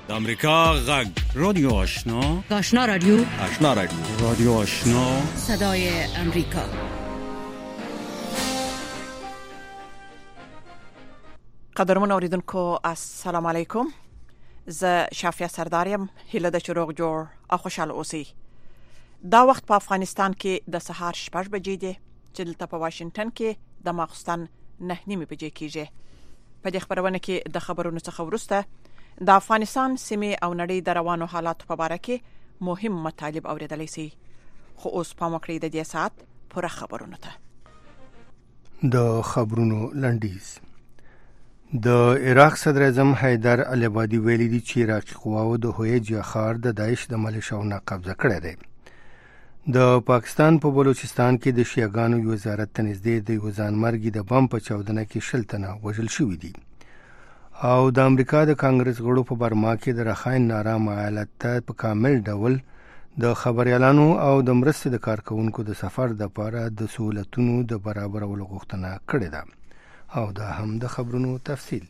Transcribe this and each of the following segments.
د امریکا غږ رادیو آشنا، آشنا رادیو، آشنا رادیو، رادیو آشنا، صدای امریکا. قدرمن اوریدونکو السلام علیکم. زه شافیه سرداریم. هیله ده چې روغ جوړ او خوشاله اوسئ. دا وخت په افغانستان کې د سهار 6 بجې دی چې دلته په واشنگټن کې د ماخستن 9:30 بجې کېږي. په دې خبرونه کې د خبرونو څخه وروسته د افغانستان سیمې او نړۍ د روانو حالاتو په اړه کې مهم مطالب اوریدلای شي. خو اوس په مکړې د دې سات پوره خبرونه ته. د خبرونو لنډیز. د عراق صدر اعظم حیدر العبادي ویلي دي چې عراقي قواو د هویجا ښار د داعش د ملیشاونو قبضه کړی دی. د پاکستان په بلوچستان کې د شیعاګانو یو وزارت ته نږدې د یو ځانمرګي د بم په چاودنه کې 60 تنه وژل شوي دي. او د امریکا د کانګرس غړو په برما کې د رخاین نارام ایالت ته په کامل ډول د خبريالانو او د مرستې د کارکونکو د سفر د لپاره د سہولتونو د برابرولو غوښتنه کړې ده. او دا هم د خبرونو تفصیل.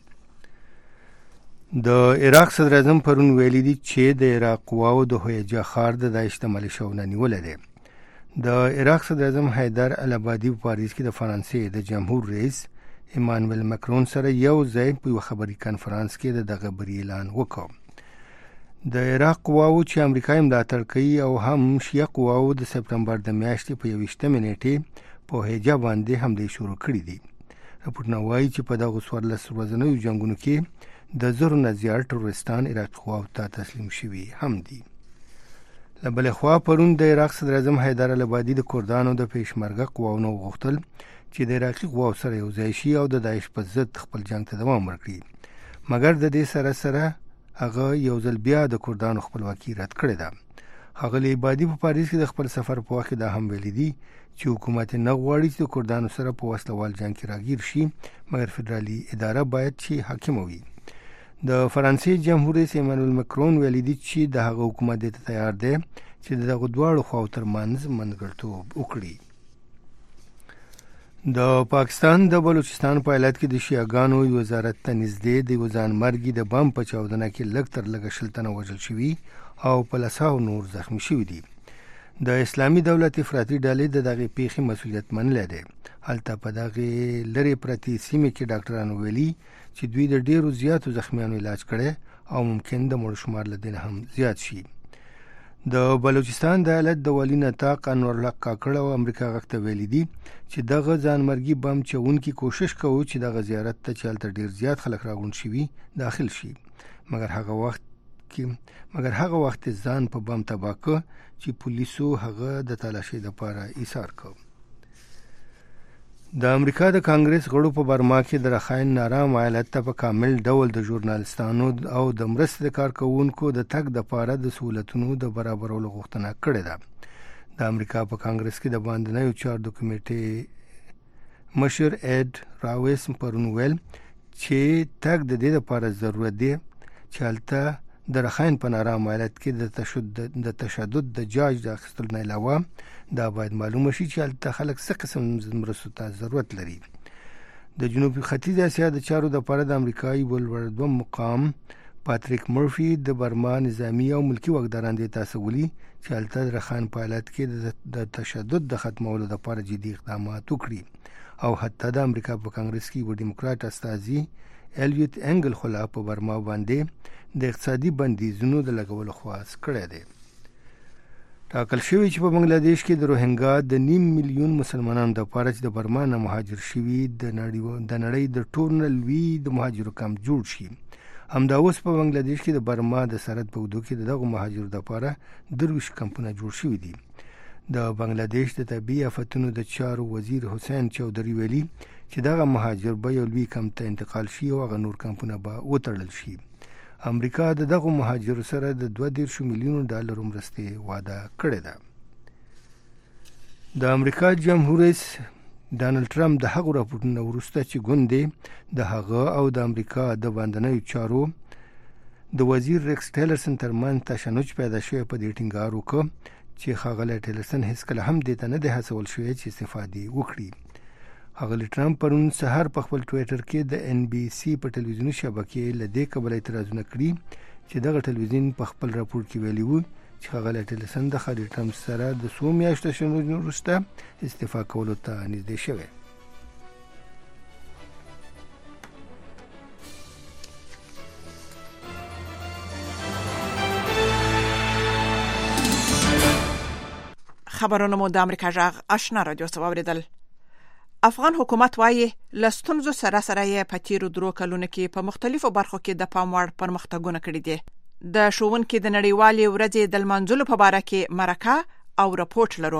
د عراق صدر اعظم پرون ویلي دي چې د عراق قواو د هویجا ښار د داعش د ملیشاونو نیولې ده. د عراق صدر اعظم حیدر العبادي په پاریس کې د فرانسې د جمهور رئیس ایمانوئل مکرون سره یو ځای په خبري کانفرنس کې دغه بری اعلان وکړ. د عراق قواو چې امریکا ملاتړ کوي او هم شیعه قواو د سپتمبر د میاشتې په 21 نیټه په هویجا باندې حمله شروع کړې دي. راپورټونه وایي چې په دغه 14 ورځنیو جنگونو کې د زرو نه زیات تروریستان عراق قواو ته تسلیم شوي هم دي. له بلې خوا پرون د عراق صدر اعظم حیدر العبادي د کردانو د پیشمرګه قواونو غوښتل چې د عراقي قواو سره یو ځای شي او د داعش په ضد خپل جنگ ته دوام ورکړي. مګر د دې سره هغه یو ځل بیا د کردانو خپلواکي رد کړې ده. هغه العبادي په پاریس کې د خپل سفر په وخت دا هم ویلي دي چې حکومت نه غواړي چې د کردانو سره په وسلوال جنگ کې راګیر شي، مګر فدرالي اداره باید چې حاکم وي. د فرانسې جمهور رئیس ایمانوئل مکرون ویلي دي چې د هغه حکومت ته تیار دی چې دغه دواړو خواو ترمنځ منځګړیتوب وکړي. د پاکستان د بلوچستان په ایالت کې د شیعاګانو یو وزارت ته نږدې د یو ځانمرګي د بم په چاودنه کې لږ تر لږه 60 تنه وژل شوي او په لساو نور زخمی شوي دي. د اسلامي دولت افراطي ډلې د دغه پیښې مسؤلیت منلی دی. هلته په دغه لرې پرتې سیمې کې ډاکټرانو ویلي چې دوی د ډیرو زیاتو زخمیانو علاج کړي او ممکن د مړو شمار له دې هم زیات شي. د بلوچستان د ایالت د والي نطاق انور الله کاکړ او امریکا غږ ته ویلي دي چې دغه ځانمرګي بم چونکي کوشش کوي چې دغه زیارت ته چالت ډیر زیات خلک راغون شي داخل شي، مګر هغه وخت ځان په بم تباه کړ چې پولیسو هغه د تلاشي لپاره ایثار کړ. د امریکا د کانګرس غړو په برما کې د رخاین نارام ایالت ته په کامل ډول د ژورنالستانو او د مرستې د کارکونکو د تګ د لپاره د سہولتونو د برابرولو غوښتنه کړې ده. د امریکا په کانګرس کې د باندنیو چارو د کمیټې مشر اډ راویس پرون ویل چې تګ د دې لپاره ضرورت دی چې هلته د رخاین په نارام ایالت کې د تشدد د جاج د اخیستلو نه علاوه دا باید معلومه شي چې هلته خلک څه قسم مرستو ته ضرورت لري. د جنوبي ختیځ اسیا د چارو لپاره د امریکایي ولور مقام پاتریک مرفي د برما نظامی او ملکی واکداران دې تاسو ولي چې هلته د رخاین په ایالت کې د تشدد د ختمولو لپاره جدي اقدامات وکړي او حتی د امریکا په کانګرس کې یو ډیموکرات استازي الیوت انګل خلا په برما باندې د اقتصادي بندیزونو د لګولو خواست کړی دی. ټاکل شوی چې په بنگلاديش کې د روهینګا د 9 میلیون مسلمانانو د لپاره چې د برما نه مهاجر شوي د نړۍ د ټول لوی د مهاجرو کمپ جوړ شي. همدا اوس په بنگلاديش کې د برما د سرحد په حدود کې دغه مهاجرو د لپاره 23 کمپونه جوړ شوي دي. د بنگلاديش د طبيعي آفتونو د چارو وزیر حسین چودھری ویلي چې دغه مهاجر به یو لوی کمپ ته انتقال شي او هغه نور کمپونه به وتړل شي. امریکا د دغه مهاجرو سره د 2.2 میلیون ډالر مرستې وعده کړې ده. د امریکا جمهور رئیس ډانلډ ټرمپ د هغو راپورټونو وروسته چې ګوندې د هغه او د امریکا د باندنیو چارو د وزیر ریکس ټیلرسن ترمنځ تشنج پیدا شوی په دې ټینګار وکړ چې ښاغلی ټیلرسن هیڅکله هم دې ته نه دی هڅول شوی چې استفادې وکړي. ښاغلی ټرمپ پرون سهار په خپل ټویټر کې د NBC په ټلویزیوني شبکې له دې کبله اعتراضونه کړي چې دغه ټلویزیون په خپل راپور کې ویلي وو چې ښاغلی ټیلرسن د ښاري ټرمپ سره د څو میاشتو شنودنې وروسته استعفا کولو ته نږدې شوی. خبرونه مو د امریکا جغ آشنا رادیو څخه اوریدل. افغان حکومت وايي لستونزو سره یې په تیرو درو کلونو کې په مختلفو برخو کې د پام وړ پرمختګونه کړي دي. د ښوونکو د نړیوالې ورځې د لمانځلو په اړه کې مرکه او راپورټ لرو.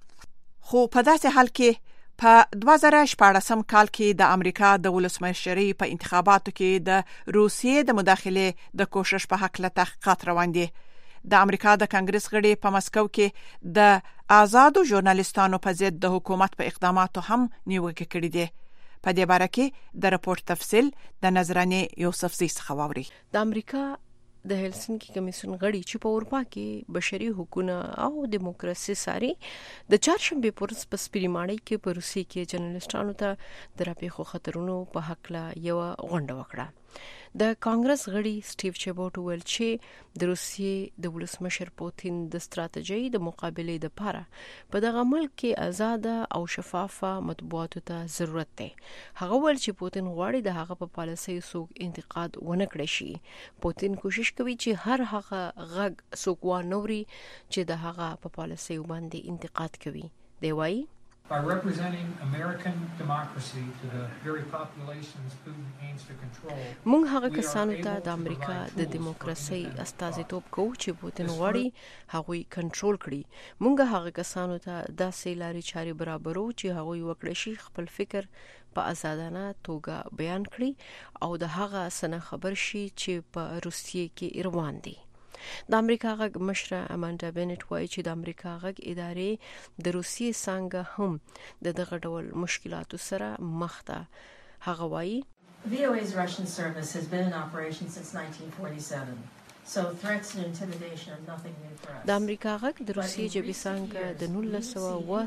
خو په داسې حال کې په 2014 کال کې د امریکا د ولسمشرۍ په انتخاباتو کې د روسیې د مداخله د کوشش په حق له تحقیقات روان دي. د امریکا د کانګرس غړي په مسکو کې د آزادو ژورنالیستانو په ضد د حکومت په اقداماتو هم نیوکه کړې دي. په دې باره کې د راپورټ تفصیل د نظرانه یوسفزي څخه واوري. د امریکا د هلسنکي کمیسیون غړي چې په اروپا کې بشري حقوقونه او دیموکراسي ساري د چهارشنبه پر ورځ په سپریماړی کې په روسي کې جرنالستانو ته د راپېښو خطرونو په حق لا یو غونډه وکړه. د کانګرس غړي سټیو چبوټ ویل چې د روسیې د ولسمشر پوتین د ستراتیژي د مقابله لپاره په دغه ملک کې آزاد او شفافه مطبوعاتو ته ضرورت دی. هغه ویل چې پوتین غواړي د هغه په پالیسۍ څوک انتقاد ونه کړي شي. پوتین کوشش کوي چې هر هغه غږ څوک وانوري چې د هغه په پالیسۍ باندې انتقاد کوي. دی وایي by representing American democracy to the very populations Putin aims to control. موږ هغه کسانو ته د امریکا د دیموکراسي استازیتوب کوو چې پوتین غواړي هغوی کنټرول کړي. موږ هغه کسانو ته داسې لارې چارې برابرو چې هغوی وکړي شي خپل فکر په آزادانه توګه بیان کړي او د هغه سره خبر شي چې په روسیې کې روان دي. د امریکا غږ مشره اماندا بینټ وایي چې د امریکا غږ ادارې د روسیې څنګه هم د دغه ډول مشکلاتو سره مخ ده. هغه وایي VOA's Russian service has been in operation since 1947. So threats and intimidation are nothing new for us. د امریکا غږ د روسیې جبهې څنګه د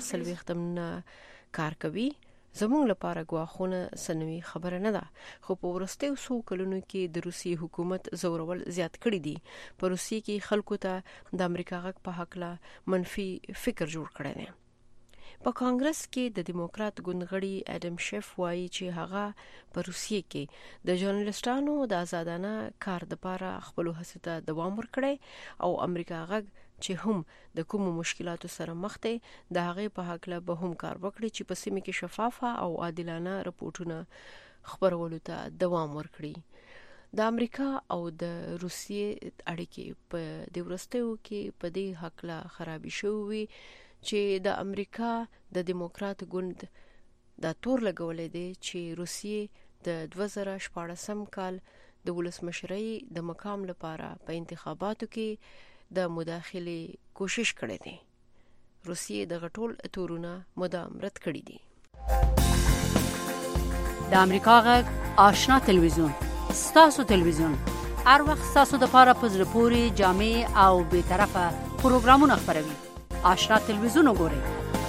1940 کار کوي. زموږ لپاره ګواښونه سنوي خبره نه ده، خو په ورستیو څو کلونو کې د روسي حکومت زورول زیات کړی دي. په روسي کې خلکو ته د امریکا غږ په حق له منفي فکر جوړ کړی دی. په کانګرس کې د دیموکرات ګوندغړي اډم شیف وایي چې هغه په روسي کې د ژورنالیستانو د آزادانه کار لپاره خپل هڅو ته دوام ورکړي او امریکا غږ چې هم د کوم مشکلاتو سره مخ دي د هغه په حق له به هم کار وکړي چې په سیمه کې شفافه او عادلانه راپورټونه خبرولو ته دوام ورکړي. د امریکا او د روسیې اړیکې په د ورستیو کې په دې حق له خرابې شوې چې د امریکا د دیموکرات ګوند د تور لګولې دي چې روسیې د 2014 کال د ولسمشرۍ د مقام لپاره په انتخاباتو کې د مداخله کوشش کړې دي. روسیې د غټول تورونه مدام رد کړی دي. د امریکا غږ آشنا تلویزیون ستاسو تلویزیون هر وخت ستاسو د لپاره په زړه پورې جامع او به طرفه پروګرامونه خبروي. آشنا تلویزیون وګورئ.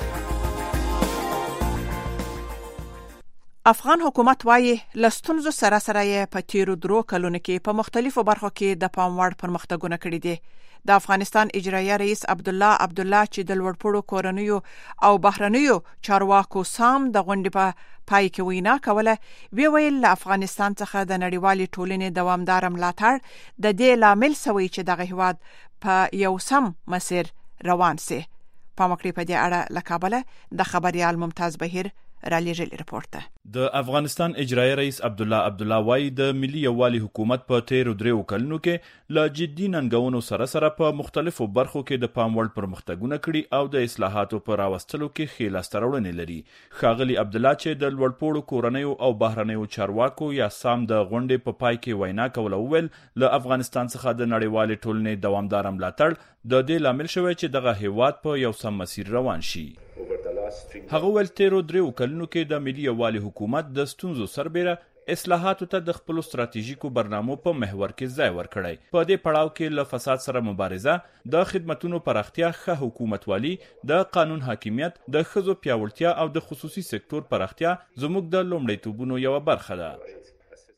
افغان حکومت وايي لستونزو سره یې په تیرو درو کلونو کې په مختلفو برخو کې د پام وړ پرمختګونه کړي دي. د افغانستان اجرایه رئیس عبدالله چې د لوړپوړو کورنیو او بهرنیو چارواکو سام د غونډې په پای کې وینا کوله، ویل له افغانستان څخه د نړیوالې ټولنې دوامدار ملاتړ د دې لامل سوی چې دغه هیواد په یو سم مسیر روان سي. په مکړې په دې اړه له کابل د خبريال ممتاز بهیر را لېږلي رپورټ ده. د افغانستان اجرایي رئیس عبدالله وايي د ملي یووالي حکومت په تیرو دریو کلونو کې له جدي ننګونو سره په مختلفو برخو کې د پام وړ پرمختګونه کړي او د اصلاحاتو پر راوستلو کې ښې لاسته راوړنې لري. ښاغلي عبدالله چې د لوړپوړو کورنیو او بهرنیو چارواکو یا سام د غونډې په پای کې وینا کوله، وویل له افغانستان څخه د نړیوالې ټولنې دوامدار ملاتړ د دې لامل شوی چې دغه هیواد په یو سم مسیر روان شي. هغه ول تیرو دریو کلونو کې د ملي یووالي حکومت د ستونزو سربېره اصلاحاتو ته د خپل ستراتیژیکو برنامو په محور کې ځای ورکړی. په دې پړاو کې له فساد سره مبارزه، د خدماتو پراختیا، ښه حکومتوالي، د قانون حاکمیت، د ښځو پیاوړتیا او د خصوصي سکتور پراختیا زموږ د لومړیتوبونو یو برخه ده.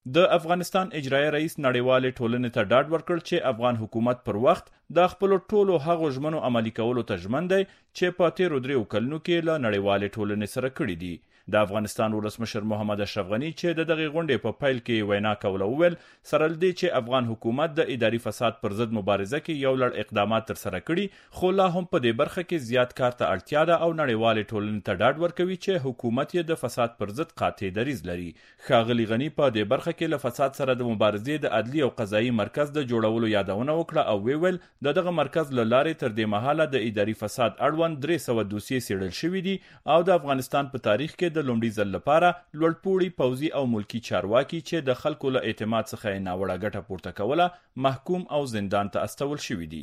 د افغانستان اجرایي رئیس نړیوالې ټولنې ته ډاډ ورکړ چې افغان حکومت پر وخت د خپل ټولو هغو ژمنو عملي کولو ته ژمن دی چې په تیرو 3 کلونو کې له نړیوالې ټولنې سره کړي دي. د افغانستان ولسمشر محمد اشرف غنی چې د دغه غونډې په پیل کې وینا کوله وویل سره لدی چې افغان حکومت د اداري فساد پر ضد مبارزه کې یو لړ اقدامات تر سره کړي خو لا هم په دې برخه کې زیات کار ته اړتیا ده او نړیوالې ټولنې ته ډاډ ورکوي چې حکومت یې د فساد پر ضد قاطع دریځ لري. ښاغلي غنی په دې برخه کې له فساد سره د مبارزې د عدلي او قضایي مرکز د جوړولو یادونه وکړه او ویل دغه مرکز له لارې تر دې مهاله د اداري فساد اړوند 300 دوسیې څېړل شوي دي او د افغانستان په تاریخ کې د لومړي ځل لپاره لوړپوړي پوځي او ملکی چارواکي چې د خلکو له اعتماد څخه یې ناوړه ګټه پورته کوله محکوم او زندان ته استول شوي دي.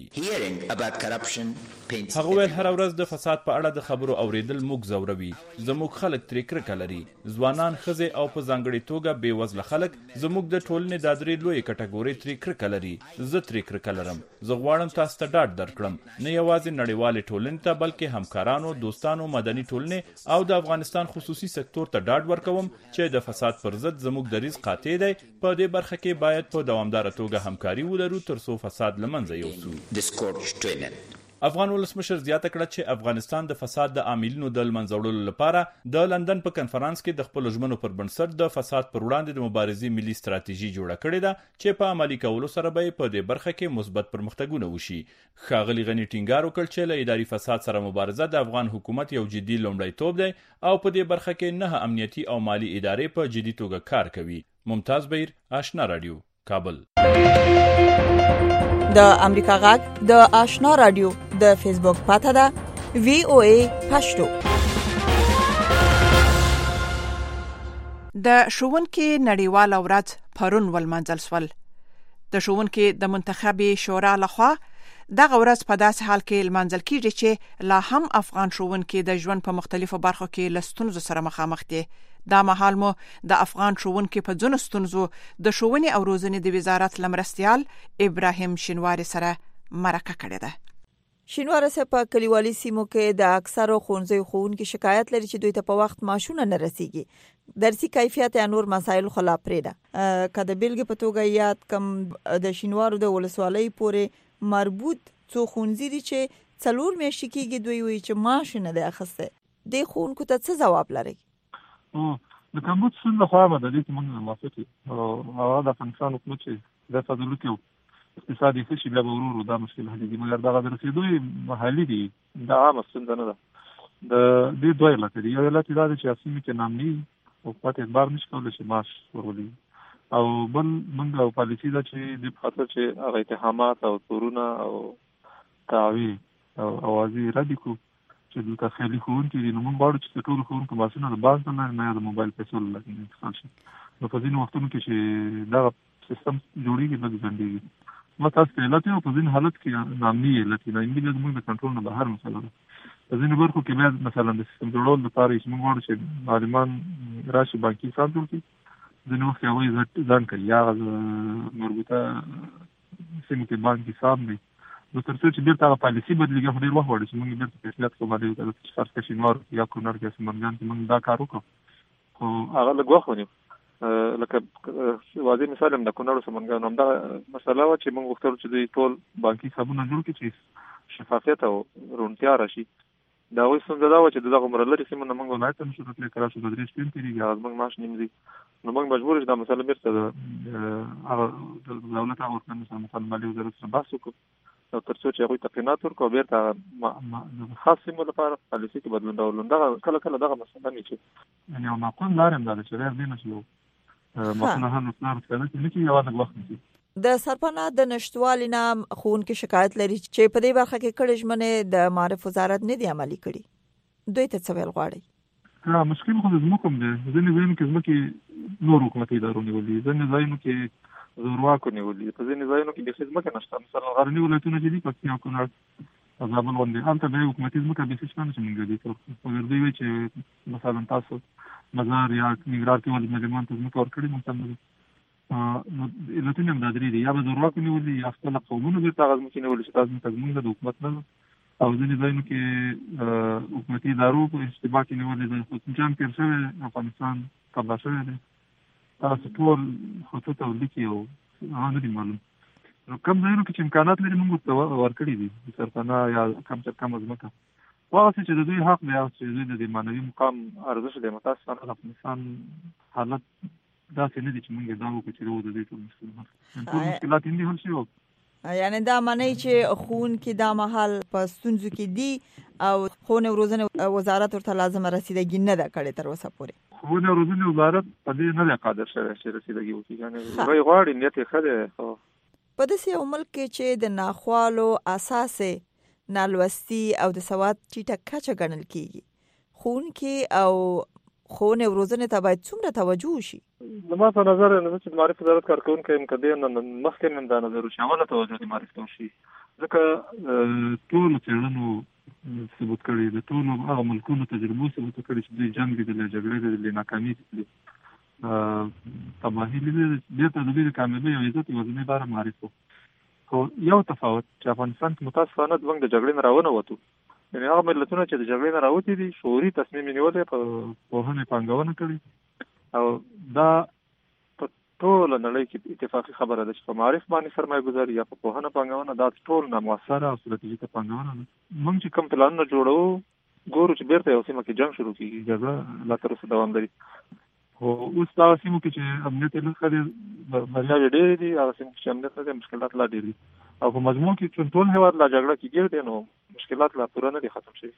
هغه ویل هر ورځ د فساد په اړه د خبرو اوریدل موږ ځوروي. زموږ خلک ترې کرکه لري. ځوانان، ښځې او په ځانګړې توګه بې وزله خلک زموږ د ټولنې د 3 لویې کټګورۍ ترې کرکه لري. زه ترې کرکه لرم. زه غواړم تاسو ته ډاډ درکړم نه یوازې نړیوالې ټولنې ته بلکې همکارانو، دوستانو، مدني ټولنې او د افغانستان خصوصي سکتور ته ډاډ ورکوم چې د فساد پر ضد زموږ دریځ قاطع دی. په دې برخه کې باید په دوامداره توګه همکاري ولرو ترڅو فساد له منځه یوسو. افغان ولسمشر زیاته کړه چې افغانستان د فساد د عاملینو د منځه وړلو لپاره د لندن په کنفرانس کې د خپل ژمنو پر بنسټ د فساد پر وړاندې د مبارزې ملي ستراتیژي جوړه کړې ده چې په عملي کولو سره به په دې برخه کې مثبت پرمختګونه وشي. ښاغلي غنی ټینګار وکړ چې له اداري فساد سره مبارزه د افغان حکومت یو جدي لومړیتوب دی او په دې برخه کې 9 امنیتي او مالی ادارې په جدي توګه کار کوي. ممتاز بهیر، آشنا رادیو، کابل. د امریکا غږ د آشنا رادیو د فیسبوک پاته ده VOA پښتو. د ښوونکي نړیواله ورځ پرون ولمانځل شول. د ښوونکي د منتخبي شورا لخوا دغه ورځ په داسې حال کې لمانځل کیږي چې لا هم افغان ښوونکي د ژوند په مختلفو برخو کې له ستونزو سره مخامخ دي. دا مهال مو د افغان ښوونکي په ځینو ستونزو د ښوونې او روزنې د وزارت لمرستیال ابراهیم شینواری سره مرکه کړې ده. شینواری سره په کلیوالي سیمو کې د اکثرو ښوونځیو ښوونکي شکایت لري چې دوی ته په وخت معاشونه نه رسیږي. درسي کیفیت یا نور مسایل خلا پرې ده. که د بیلګې په توګه یاد کم د شینوارو د ولسوالۍ پورې مربوط څو ښوونځي دي چې 4 میاشتې کېږي دوی وایي چې معاش نه دی اخیستی. دې ښوونکو ته څه ځواب لري؟ د کمبود سن له خوا باندې چې موږ موافق یو او د افغانستان حکومت چې د فضلو کې اقتصادي فشل له ورورو دا مشکل حل دي مګر دا د رسیدوي محلي دي دا عام ستونزه نه ده. د دې دوه علت دي. یو علت دا چې اساسي کې نامني او پاتې اعتبار نشي کولای چې معاش ورولي او بل موږ او پالیسي دا چې د خاطر چې هغه اتهامات او تورونه او تعوی او اوازې ردی کو چې د تخیلي ښوونکي دي. نو موږ غواړو چې ټول ښوونکو ماشینونه د بانک نه د موبایل پیسو له لارې انتقال شي. نو په ځینو وختونو کې چې دا سیستم جوړیږي نو ځندېږي. ما تاسو ته علت یو په ځینو حالت کې نامني علت نه انګلیسي موږ د کنټرول نه بهر مسله ده. په ځینو برخو کې باید مثلا د سیستم جوړول لپاره چې موږ غواړو چې معلمان راشي بانکي حساب جوړ کړي. ځینو وخت هغوی ځان کوي یا مربوطه سیمو کې بانکي حساب نه نو تر څو چې بیرته هغه پالیسي بدلېږي خو ډېر وخت غواړي چې موږ بیرته فیصلت کوو باندې وکړو چې فرض کړه شینوار یا کونړ کې سمنګان کې موږ دا کار وکړو خو هغه لږ وخت ونیو. لکه واضح مثال هم د کونړ سمنګان همدا مسله وه چې موږ غوښتل چې دوی ټول بانکي حسابونه جوړ کړي چې شفافیت او روڼتیا راشي. د هغوی ستونزه دا وه چې د دغه عمره لرې سیمو نه موږ ولایت ته نشو راتلی که راشو 2-3 شپې هم تېرېږي هغه زموږ معاش نیم ځي. نو موږ مجبور چې دا مسله بیرته د دولت هغه ورکړنې سره مثلا مالي وزارت سره بحث وکړو او تر څو چې هغوی تقینات ورکړو بیرته خاص سیمو لپاره پالیسي کې بدلون راولو. دغه کله دغه مسله مې چې یعنې یو معقول لار هم دا ده چې غیر دې نه چې یو مسله هم نسلار څېړنه چې نه کېږي یوازې لږ وخت نیسي. د سرپناه د نشتوالي نه ښوونکي شکایت لري چې په دې برخه کې کړې ژمنې د معارف وزارت نه دي عملي کړي. دوی ته څه ویل غواړئ؟ مشکل خو د ځمکو هم دی. ځینې ځایونو کې ځمکې نور حکومتي ادارو نیولي، ځینې ځایونو کې زورواکو نیولي، په ځینې ځایونو کې بیخي ځمکه نشته. مثلا غرني ولایتونه چې دي پکتیا او کونړ زابل غوندې هلته بیا حکومتي ځمکه بیخي شته نه چې موږ دي مګر دوی وایي چې مثلا تاسو مزار یا ننګرهار کې ولې مظلومان ته ځمکه ورکړې ممکن نه دي. نو علتونه هم دا درې دي، یا به زورواکو نیولي یا خپله قومونو بیرته هغه ځمکې نیولي چې دا ځمکه زموږ ده د حکومت نه ده او ځینې ځایونو کې حکومتي ادارو په اشتباه کې نیولې ده. خو جنګ تېر شوی افغانستان تباه شوی دی تاسو ټول خطوط او لیکي او هغه نه دي معلوم. نو کوم ځایونو کې چې امکانات لري موږ ته ورکړي دي سرپناه یا کم تر کم ځمکه هغه چې د دوی حق دی او چې د دې معنوي مقام ارزښت دی. متاسفانه د افغانستان حالت داسې نه دي چې موږ دا وکړو چې د دې ټول مشکلات دي هم شي. یعنی دا معنی چې خون کې دا محل په ستونزو کې دي او خونه روزنه وزارت ورته لازم رسیدګي نه ده کړې تر اوسه پورې. خونه روزنه وزارت په دې نه ده قادر شوی چې رسیدګي وکړي. یعنی غواړي نیت یې ښه دی. په داسې یو ملک کې چې د ناخوالو اساس نالوستي او د سواد ټیټه کچه ګڼل کیږي، خون کې او خونه روزنه ته باید څومره توجه وشي؟ زما په نظر نه چې معرفت وزارت کارکونکو امکان نه مخکې من دا نظر وشي اوله توجه دې معرفت وشي. ځکه ټول څېړنو ثبوت کړي د ټولو هغه ملکونو تجربو ثبوت کړي چې د جنگ د جګړې د ناکامۍ تباهي دې ته د دې کامیابی او عزت وزنه بار معرفت. خو یو تفاوت چې افغانستان کې متاسفانه د جګړې نه راونه وته، یعنی هغه ملتونه چې د جګړې نه راوتی دي شعوري تصمیم نیولې په پوهنې پانګونه کړي او دا په ټول نړۍ کې اتفاقی خبره ده چې په معرف باندې سرمایه گذاري یا په پوهنه پانګونه دا ټول نامؤثره او ستراتیژیکه پانګونه ده. موږ چې کوم پلانونه جوړو ګورو چې بیرته یو سیمه کې جنگ شروع کیږي، جګړه لا تر اوسه دوام لري. خو اوس دا سیمه کې چې امنیت له خلې بریاوې ډېرې دي، هغه سیمه چې امنیت نه مشکلات لا ډېر دي او په مجموع کې چې ټول هیواد لا جګړه کیږي نو مشکلات لا پوره نه دي ختم شوي.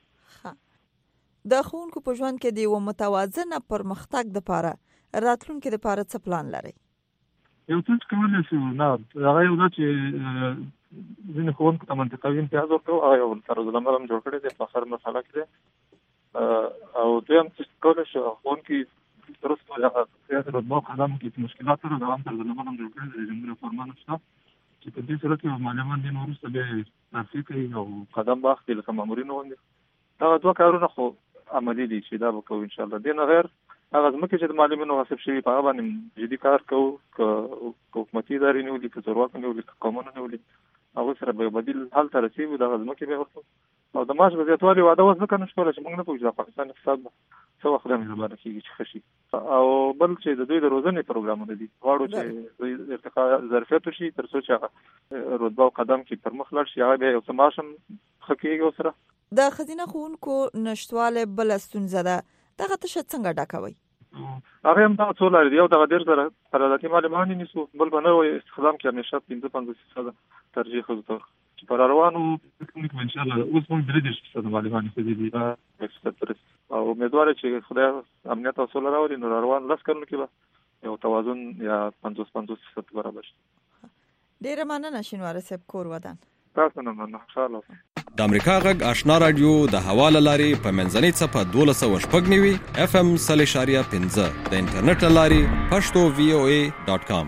د ښوونکو په ژوند کې د یو متوازنه پرمختګ لپاره راتلونکي لپاره څه پلان لري؟ یو څه کولای شو نه هغه یو چې ځینې ښوونکو ته منطقوي امتیاز ورکړو، هغه یو طرزالعمل هم جوړ کړی دی په آخر مسله کې دی. او دویم څه کولای شو ښوونکي تر اوسه هغه سیاسي رتبه قدم کې مشکلات سره دوام طرزالعمل هم جوړ کړی دی. جمهور فرمان شته چې په دې صورت کې معلمان دین وروسته به ترفیع کوي او قدم باخلي لکه مامورین وغوندې. دا دوه کارونه خو عملي دي چې دا به کوو ان شاء الله. دې نه غیر هغه ځمکې چې د معلمینو غصب شوي په هغه باندې جدي کار کوو، که حکومتي ادارې نیولي، که زورواکو نیولي، که قومونه نیولي، هغوی سره به بدیل حل ته رسېږو. دغه ځمکې به ورکړو او د معاش په زیاتوالي وعده اوس ځکه نه شو کولی چې موږ نه پوهېږو د افغانستان اقتصاد به څه وخت مهربانه کېږي چې ښه شي. او بل چې د دوی د روزنې پروګرامونه دي غواړو چې دوی ارتقا ظرفیت وشي تر څو چې هغه رتبه او قدم کې پر مخ لاړ شي. هغه بیا یو څه معاش هم ښه کېږي ورسره. د ښځینه ښوونکو نشتوالی بله ستونزه ده، دغه تشه څنګه ډکوئ؟ هغه هم دغه څو لارې دي. یو دغه ډېر زره قراردادي معلمان یې نیسو، بل به نوی استخدام کې همیشه 55% ترجیح ښځو ته چې پر روانو ټکنیک انشاءالله اوس موږ 33% معلمان ښځې دي او امیدواره چې خدای امنیت او سوله راولي نو روان 10 کلونو کې به یو توازن یا 50-50% برابر شي. ډېره مننه شینواره صاحب. کور ودان. تاسو نه مننه. خوشاله اوسئ. د امریکا غږ آشنا رادیو د حواله لاري په منځنۍ صفه 1290 FM 0.5 د انټرنیټ لاري pashto.voa.com.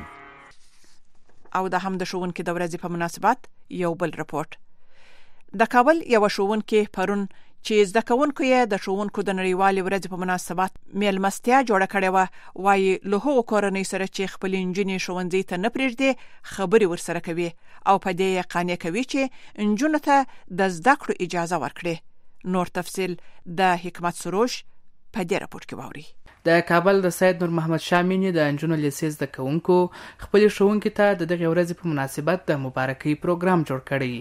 او د هم د ښوونکي د ورځې په مناسبت یو بل رپورت. د کابل یو ښوونکي پرون چې زده کوونکو یې د ښوونکو د نړیوالې ورځې په مناسبت میلمستیا جوړه کړې وه، وایي له هغو کورنۍ سره چې خپلې نجونې ښوونځي ته نه پرېږدي خبرې ورسره کوي او په دې یې قانع کوي چې نجونو ته د زده کړو اجازه ورکړي. نور تفصیل د حکمت سروش په دې راپور کې واوري. د کابل د سید نور محمد شامینی د انجونو لیسې زده کوونکو خپل ښوونکي ته د دغه ورځې په مناسبت د مبارکۍ پروګرام جوړ کړی.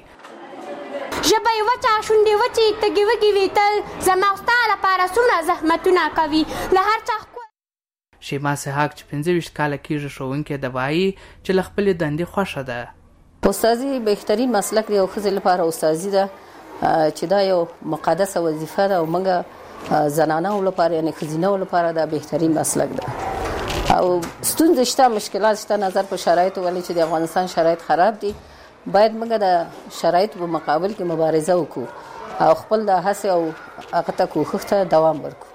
ژبه یې وچه شونډې وچې تږې وږې وي تل زما ستا لپاره څومره زحمتونه کوي له هر چا شیما سحاق چې 25 کاله کېږي ښوونکې ده وایي چې له خپلې دندې خوښه ده. استادي بهترین مسلک دی او ښځې لپاره استادي ده چې دا یو مقدسه وظیفه ده او موږ زنانه لپاره یعنی ښځینه لپاره دا بهترین مسلک ده. او ستونزې شته، مشکلات شته، نظر په شرایطو ولې چې د افغانستان شرایط خراب دي، باید موږ د شرایطو په مقابل کې مبارزه وکړو او خپل د هڅې او هغه ته کوښښ ته دوام ورکړو.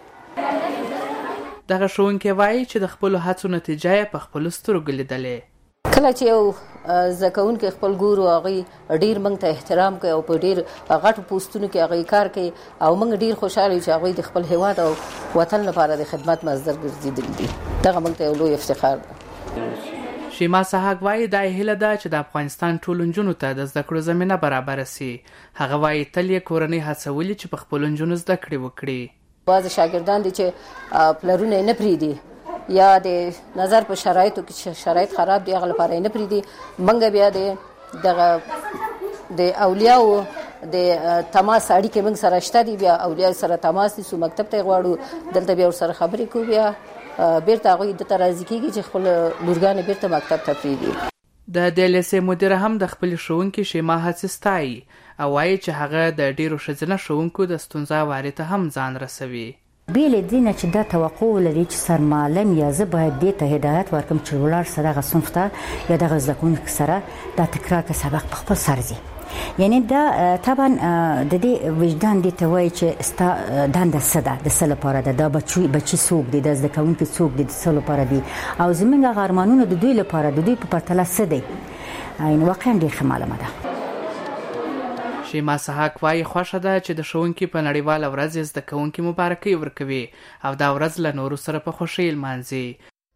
دغه ښوونکی وایي چې د خپلو هڅو نتیجه یې په خپلو سترګو لیدلې. کله چې یو زده کوونکی خپل ګورو هغوی ډېر موږ ته احترام کوي او په ډېر غټو پوسټونو کې هغوی کار کوي او موږ ډېر خوشحاله یو چې هغوی د خپل هیواد او وطن لپاره د خدمت مصدر ګرځېدلي دي. دغه موږ ته یو لوی افتخار ده. شیما سحاق وایي دا هیله ده چې د افغانستان ټولو نجونو ته د زده کړو زمینه برابره سي. هغه وایي تل یې کورنۍ هڅولي چې په خپلو نجونو زده کړې وکړي. بعضې شاګردان دي چې پلرونه یې نه پرېږدي یا د نظر په شرایطو کې شرایط خراب دي هغه لپاره نه پریدي. موږ بیا د اولیاء د تماس اړیکې موږ سره شته دي، بیا اولیاء سره تماس دي، سو مکتب ته غواړو دلته بیا سره خبرې کوو، بیا بیرته هغوی دته راضي کېږي چې خپل لورګانې بیرته مکتب ته پرېږدي. د DLSA مدیره هم د خپل ښوونکي شیما هڅې ستایي او وایي چې هغه د ډیرو ښځینه ښوونکو د ستونزه واري ته هم ځان رسوي. بیل دینه چې دا توقع لري چې سرمعلم یا زه باید دې ته هدایت ورکم چې ولر سره غ صنف ته یا د زده کوونکو سره د تکرار کا سبق په خپل سر زی. یعنی دا طبعا د دې وجدان دې ته وایي چې ستا دنده څه ده، د څه لپاره ده، دا بچي څوک دي، د زده کوونکي څوک دي، د څه لپاره دي او زموږ غرمانونه د دوی لپاره د دوی په پرتله څه دي. این واقعا ډېر ښه معلومه ده. شیما سحاق وايي خوښه ده چې د ښوونکي په نړیواله ورځ زده کوونکي مبارکي ورکوي او دا ورځ له نورو سره په خوښۍ لمانځي.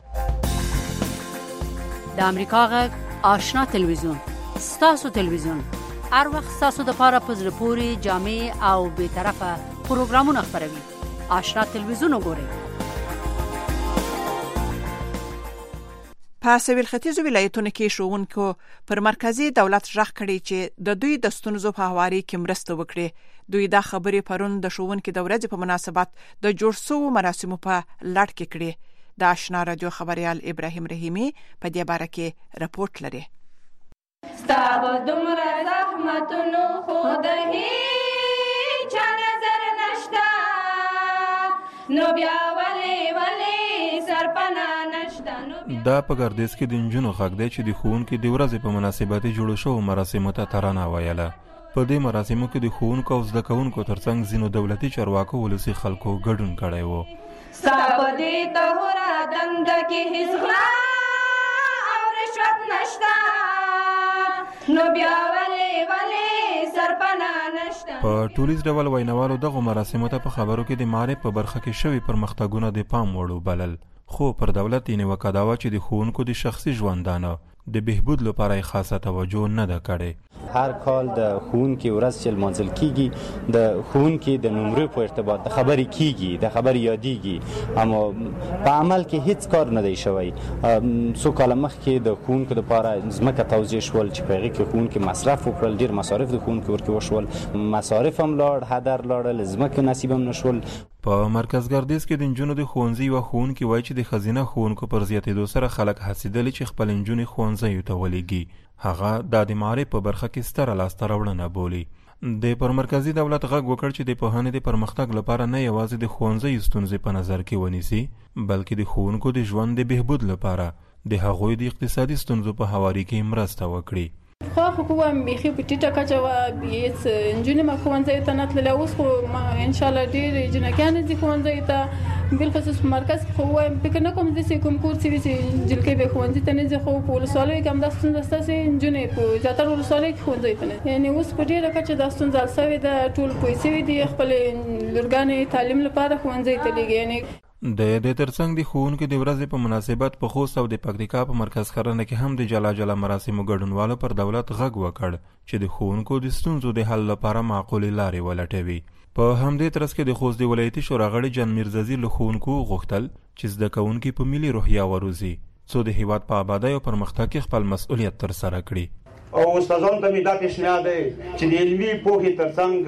د امریکا غږ آشنا تلویزیون ستاسو تلویزیون هر وخت ستاسو د پاره په زړه پورې جامع او بی‌طرفه پروګرامونه خپروي. آشنا تلویزیون وګورئ. په سویل ختیځو ولایتونو کې ښوونکو پر مرکزی دولت ژغ کړي چې د دوی د ستونزو په هواري کې مرسته وکړي. دوی دا خبرې پرون د ښوونکو د ورځې په مناسبت د جوړ شوو مراسمو په لړ کې کړي. د آشنا رادیو خبريال ابراهیم رحیمی په دې باره کې راپورټ لري. ستاسو دومره زحمتونو خو د هیڅ نظر نشته، نو بیا ولې سرپنا نشته. دا په ګردیز کې د نجونو حق دی چې د ښوونکو د ورځې په مناسبت جوړ شوو مراسمو ته ترانه ویله. په دې مراسمو کې د ښوونکو او زده کوونکو ترڅنګ ځینو دولتي چارواکو ولسي خلکو ګډون کړی و. ستاسو دې تهورا دنده کې هیڅ غلا او رشوت نشته، نو بیا ولې سرپنا نشته. په ټولیز ډول ویناوالو دغه مراسمو ته په خبرو کې د معرف په برخه کې شوي پرمختګونه د پام وړ وبلل، خو پر دولت یې نیوکه دا وه چې د ښوونکو د شخصي ژوندانه د بهبود لپاره یې خاصه توجه نه ده کړې. هر کال د ښوونکي ورځ چې لمانځل کیږي د ښوونکي د نمرې په ارتباط د خبرې کیږي، د خبرې یادېږي، اما په عمل کې هیڅ کار نه دی شوی. څو کاله مخکې د ښوونکو لپاره ځمکه توزیع شول چې په هغې کې ښوونکي مصرف وکړل، ډېر مصارف د ښوونکو ورکې وشول، مصارف هم لاړ، هدر لاړل، ځمکې نصیب هم نشول. په مرکز ګردیز کې د نجونو د ښوونځي یوه ښوونکي وایي چې د ښځینه ښوونکو پر زیاتېدو سره خلک هڅېدلي چې خپل نجونې ښوونځیو ته ولېږي. هغه دا د معرف په برخه کې ستره لاسته راوړنه بولي. د پر مرکزی دولت غږ وکړ چې د پوهنې د پرمختګ لپاره نه یوازې د ښوونځیو ستونزې په نظر کې ونیسي، بلکې د ښوونکو د ژوند د بهبود لپاره د هغوی د اقتصادي ستونزو په هواري کې مرسته وکړي. خو کوم بیخي په ټیټه کچه و بیس انجونې ما ښوونځي ته نتللی، اوس خو ان شاء الله ډېر جنکیانې ځي ښوونځي ته، بالخصوص په مرکز کې خو وایم فکر نه کوم داسې کوم کور چې جلکۍ به ښوونځي ته نه ځي، خو په ولسوالیو کې هم دا ستونزه شته چې نجونې په زیاتره ولسوالیو کې ښوونځي ته نه ځي. یعنې اوس په ډېره کچه دا ستونزه حل شوې ده، ټول پوه شوي دي خپلې لورګانې تعلیم لپاره ښوونځي ته لېږي. یعنې د دې ترڅنګ د ښوونکو د ورځې په مناسبت په خوست او د پکتیکا په مرکز خرنه کې هم د جلا جلا مراسمو ګډونوالو پر دولت غږ وکړ چې د ښوونکو د ستونزو د حل لپاره معقولې لارې ولټوي. په همدې ترڅ کې د خوست د ولایتي شورا غړي جان میرزازي له ښوونکو غوښتل چې زده کوونکي په ملي روحیه وروزي څو د هیواد په آبادۍ او پرمختګ کې خپل مسؤلیت ترسره کړي. او استادانو ته مې دا پیشنهاد دی چې د علمي پوهې ترڅنګ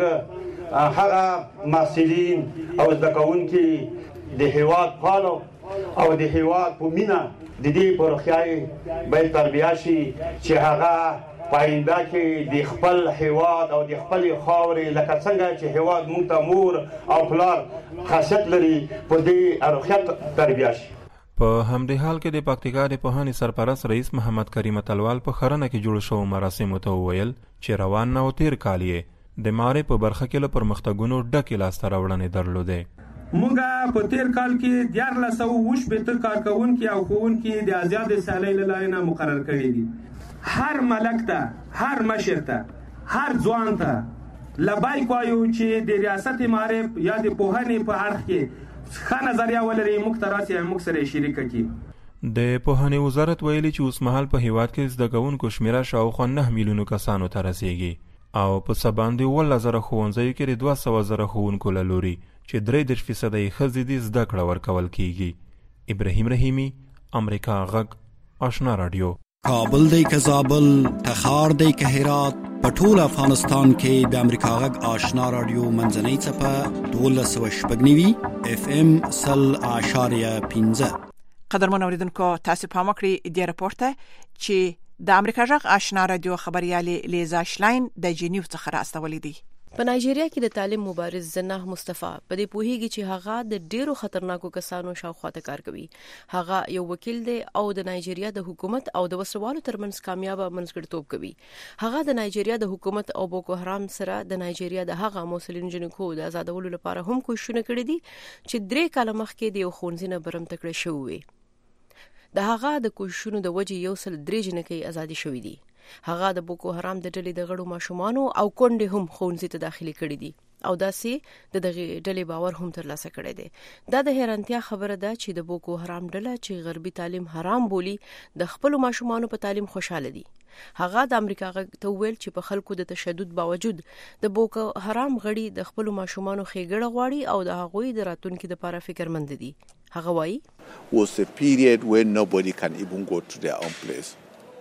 هغه محصلین او زده کوونکي د هیواد پالو او د هیواد په مینه د دې په روحیه باید تربیه شي چې هغه پاینده کې د خپل هیواد او د خپل خاورې لکه څنګه چې هیواد موږ ته مور او پلار خاصیت لري په دې روحیه تربیه شي. په همدې حال کې د پکتیکا د پوهنې سرپرست رئیس محمد کریم اتلوال په خرنه کې جوړ شوو مراسمو ته وویل چې روان نه او تیر کال یې د معرف په برخه کې له پرمختګونو ډکې لاسته راوړنې درلودې. مونږه په تیر کال کې 1420 کارکونکي او ښوونکي د آزاد سیالۍ له لارې نه مقرر کړي دي. هر ملک ته، هر مشر ته، هر ځوان ته لبیک وایو چې د ریاست معرف یا د پوهنې په اړه کې ښه نظریه ولري، موږ ته راسي موږ سره شریک کړي. د پوهنې وزارت ویلي چې اوس مهال په هیواد کې زده کوونکو شمیره شاوخوا 9 میلیونو کسانو ته رسیږي او په څه باندې 10,000 ښوونځیو کې 200,000 ښوونکو له لوري چې 33% یې ښځې دي زده کړه ورکول کیږي. ابراهیم رحیمی، امریکا غږ، آشنا رادیو. کابل دی که زابل، تخار دی که هرات، په ټول افغانستان کې د امریکا غږ آشنا رادیو منځنۍ څپه 12.9 FM 100.15. قدرمن اوریدونکو، تاسو پام وکړئ د راپورته چې د امریکا غږ آشنا رادیو خبريالې لیزا شلاین د جنیو څخه راستولې دي. په نایجیریا کې د تعلیم مبارز زناه مصطفی په دې پوهیږي چې هغه د ډیرو خطرناکو کسانو شاوخوا ته کار کوي. هغه یو وکیل دی او د نایجیریا د حکومت او د وسوالو ترمنځ کامیاب منځګړیتوب کوي. هغه د نایجیریا د حکومت او بوکو حرام سره د نایجیریا د هغه موسلین جنکو د آزادولو لپاره هم کوښښونه کړي دي چې 3 کال مخکې د یو خونځي نه برم تکړه شوی. د هغه د کوښښونو د وجې 103 جنکې ازادي شوې دي. هغه د بوکو حرام د ډلې د غړو ماشومانو او کونډې هم خونځي ته داخلي کړي دي او داسې د دغه ډلې باور هم ترلاسه کړي دي. دا د حیرانتیا خبره ده چې د بوکو حرام ډله چې غربي تعلیم حرام بولی د خپل ماشومانو په تعلیم خوشاله دي. هغه د امریکا غږ ته ویل چې په خلکو د تشدد باوجود د بوکو حرام غړي د خپل ماشومانو ښېګړه غواړي او د هغوی د راتلونکي لپاره فکرمند دي. هغه وایي was a period when nobody can even go to their own place.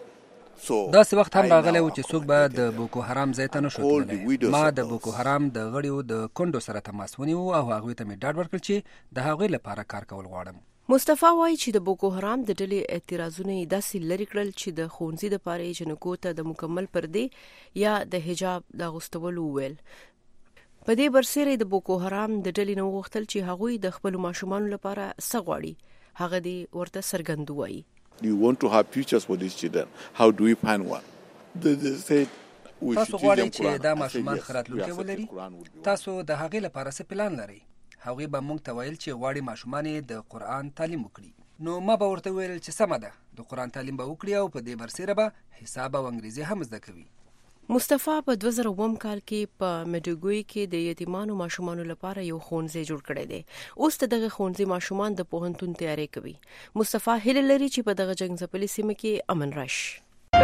داسې وخت هم راغلی و چې څوک به د بوکو حرام ځای ته نشو تللی. ما د بوکو حرام د غړیو د کونډو سره تماس ونیو او هغوی ته مې ډاډ ورکړ چې د هغوی لپاره کار کول غواړم. مصطفی وایي چې د بوکو حرام د ډلې اعتراضونه داسې لري کړل چې د خونځي د پاره جنکو ته د مکمل پردې یا د حجاب د غوستولو ویل. په دې برسېره د بوکو حرام د ډلې نو غوښتل چې هغوی د خپل ماشومان لپاره سغواړي. هغه دی ورته سرګند وایي. You want to have futures for these children. How do we find one? They said we should teach them Quran. تاسو غواړئ چې دا ماشومان خراتلونکي ولري. تاسو د هغې لپاره څه پلان لرئ؟ هغوی به موږ ته ویل چې غواړي ماشومان د قرآن تعلیم وکړي. نو ما به ورته ویل چې سمه ده، د قرآن تعلیم به وکړي او په دې برسېره به حساب او انګریزي هم زده کوي. مصطفی په 2009 کال کې په مډوګوي کې د یتیمانو ماشومانو لپاره یو خونځي جوړ کړی دی. اوس دغه خونځي ماشومان د پوهنتون تیاری کوي. مصطفی هیله لري چې په دغه جنگ ځپلي سیمه کې امن راشي.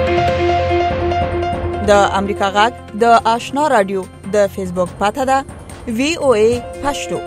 د امریکا غږ د آشنا رادیو د فیسبوک پاته ده VOA پښتو.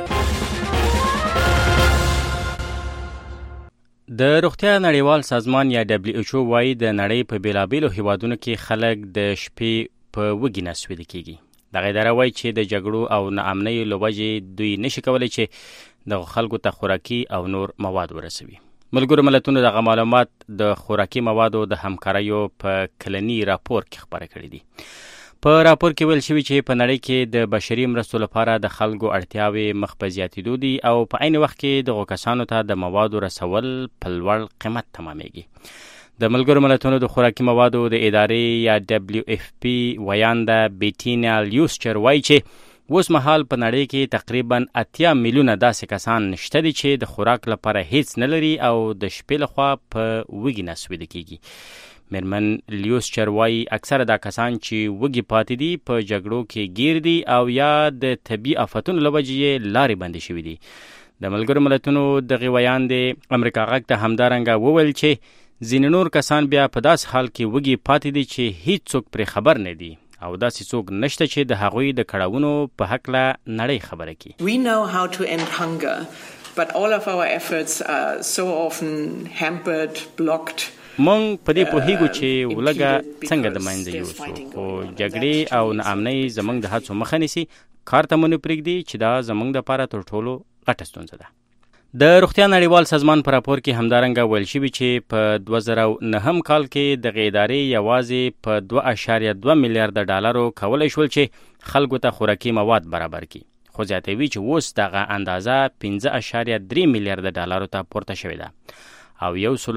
د روغتیا نړیوال سازمان یا WHO وايي د نړۍ په بیلابیلو هیوادونو کې خلک د شپې په وږي نسوي کېږي. دغه اداره وايي چې د جګړو او ناامنۍ له وجې دوی نشي کولی چې د خلکو ته خوراکي او نور مواد ورسوي. ملګرو ملتونو دغه معلومات د خوراکي موادو د همکاریو په کلني راپور کې خبره کړې دي. په راپور کې ویل شوی چې په نړۍ کې د بشري مرستو لپاره د خلکو اړتیاوې مخ په زیاتېدو دي او په عین وخت کې دغو کسانو ته د موادو رسول په لوړ قیمت تمامېږي. د ملګرو ملتونو د خوراکي موادو د ادارې یا WFP ویانده بیټینا لیوسچر وایي چې اوس مهال په نړۍ کې تقریبا 80 میلیونه داسې کسان نشته دي چې د خوراک لپاره هیڅ نه لري او د شپې لخوا په وږي نسویده کېږي. میرمن لیوسچر وایي اکثره دا کسان چې وږي پاتې دي په جګړو کې گیر دي او یا د طبي آفتونو له وجې لارې بندې شوي دي. د ملګرو ملتونو دغه ویاندې امریکا غږ ته همدارنګه وویل چې ځینې نور کسان بیا په داس حال کې وږي پاتې دي چې هیڅ څوک پرې خبر نه دي او داسې څوک نشته چې د هغوی د کړاوونو په هکله نړۍ خبره کړي. We know how to end hunger, but all of our efforts are so often hampered, blocked. مونږ په دې پوهیږو چې ولګه څنګه د منځه یوسو، خو جګړې او ناامنۍ زموږ د هڅو مخه نیسي. کار ته مو نه پرېږدي چې دا زموږ دپاره تر ټولو غټه ستونزه ده. د روغتیا نړیوال سازمان په راپور کې همدارنګه ویل شوي چې په 2009 کال کې دغه ادارې یوازې په 2.2 میلیارډ ډالرو کولی شول چې خلکو ته خوراکي مواد برابر کړي، خو زیاتوي چې اوس دغه اندازه 15.3 میلیارډ ډالرو ته پورته شوې ده او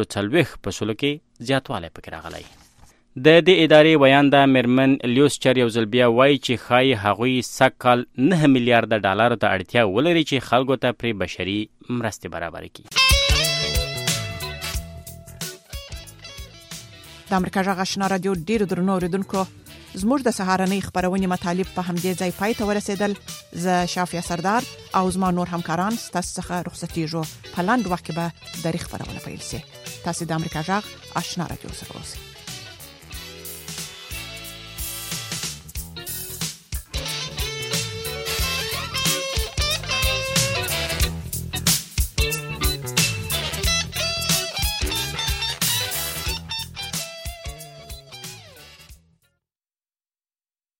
140% کې زیاتوالی پکې راغلی. د دې ادارې ویانده میرمن لیوسچر یو ځل بیا وایي چې ښایي هغوی سږ کال 9 میلیارډ ډالرو ته اړتیا ولري چې خلکو ته پرې بشري مرستې برابر کړي. د امریکا غږ آشنا رادیو ډیرو درنو اوریدونکو، زموږ د سهارنۍ خبرونې مطالب په همدې ځای پای ته ورسېدل. زه شافیا سردار او زما نور همکاران ستاسو څخه رخصتېږو. په لاندې وخت کې به د خبرونه پیل شي. تاسو د امریکا غږ آشنا رادیو سره اوسئ.